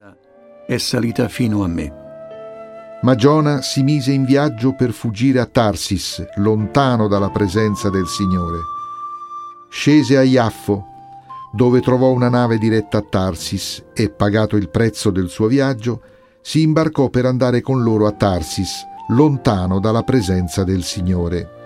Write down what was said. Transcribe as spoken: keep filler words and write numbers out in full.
è salita fino a me. Ma Giona si mise in viaggio per fuggire a Tarsis, lontano dalla presenza del Signore. Scese a Iaffo, dove trovò una nave diretta a Tarsis e, pagato il prezzo del suo viaggio, si imbarcò per andare con loro a Tarsis, lontano dalla presenza del Signore.